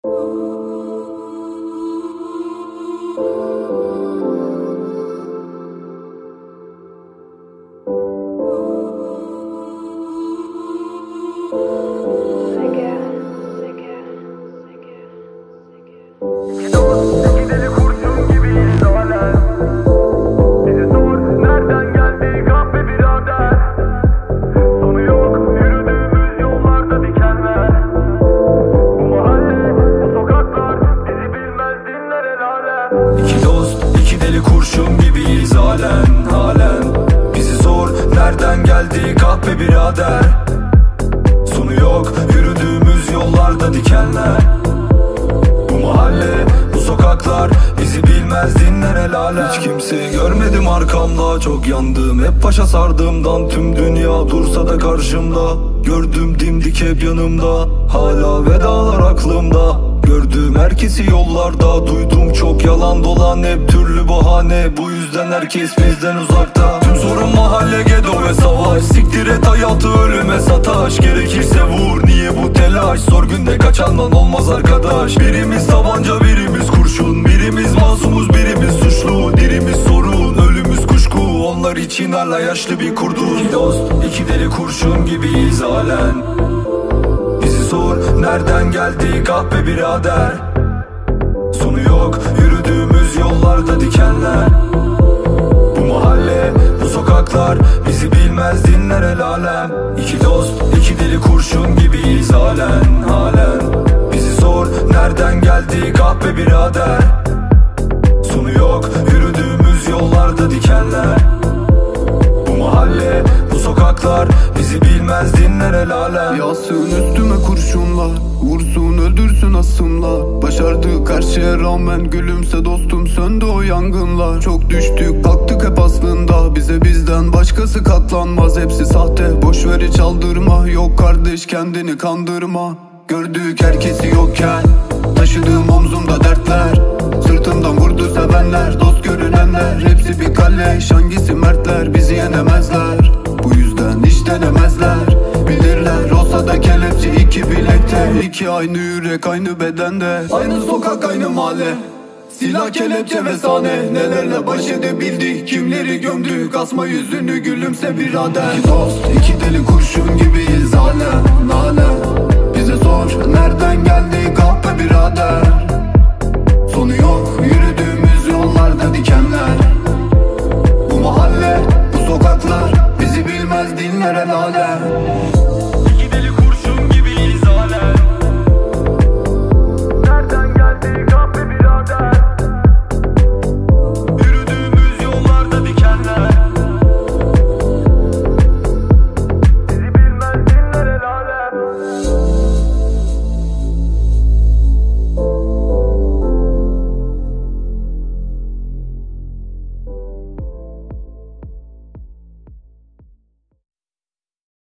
İki dost, iki deli kurşun gibiyiz halen, halen. Bizi sor, nereden geldik ah be birader. Sonu yok, yürüdüğümüz yollarda dikenler. Bu mahalle, bu sokaklar bizi bilmez, dinler el alem. Hiç kimseyi görmedim arkamda, çok yandım hep paşa sardığımdan. Tüm dünya dursa da karşımda, gördüm dimdik hep yanımda. Hala vedalar aklımda, gördüğüm herkesi yollarda. Duydum çok yalan dolan, hep türlü bahane. Bu yüzden herkes bizden uzakta. Tüm sorun mahalle, gedo ve savaş. Siktir et hayatı, ölüme sataş. Gerekirse vur, niye bu telaş? Zor günde kaçandan olmaz arkadaş. Birimiz tabanca, birimiz kurşun. Birimiz masumuz, birimiz suçlu. Dirimiz sorun, ölümüz kuşku. Onlar için hala yaşlı bir kurdun. İki dost, iki deli kurşun gibiyiz halen. Bizi sor, nereden geldik ah be birader. Sonu yok, yürüdüğümüz yollarda dikenler. Bu mahalle, bu sokaklar bizi bilmez, dinler el alem. İki dost, iki deli kurşun gibiyiz halen, halen. Bizi sor, nereden geldik ah be birader. Sonu yok, yürüdüğümüz yollarda dikenler. Bu mahalle, bu sokaklar bizi bilmez, dinler el alem. Yağsın üstüme kurşunlar, vursun öldürsün asımlar. Başardık her şeye rağmen, gülümse dostum söndü o yangınlar. Çok düştük kalktık hep aslında, bize bizden başkası katlanmaz. Hepsi sahte, boşver hiç aldırma. Yok kardeş kendini kandırma. Gördük herkesi yokken, taşıdığım omzumda dertler. Sırtımdan vurdu sevenler, dost görünenler. Hepsi bir kalleş, hangisi mertler? Bizi yenemezler, bu yüzden hiç denemezler. Bilirler olsa da kelepçe iki bilekte. İki aynı yürek aynı bedende, aynı sokak aynı mahalle. Silah kelepçe ve sahne, nelerle baş edebildik, kimleri gömdük. Asma yüzünü, gülümse birader. İki dost, iki deli kurşun gibiyiz halen, halen. Bize sor, nereden geldik ah be birader. Sonu yok, yürüdüğümüz yollarda dikenler. Bu mahalle, bu sokaklar bizi bilmez, dinler el alem.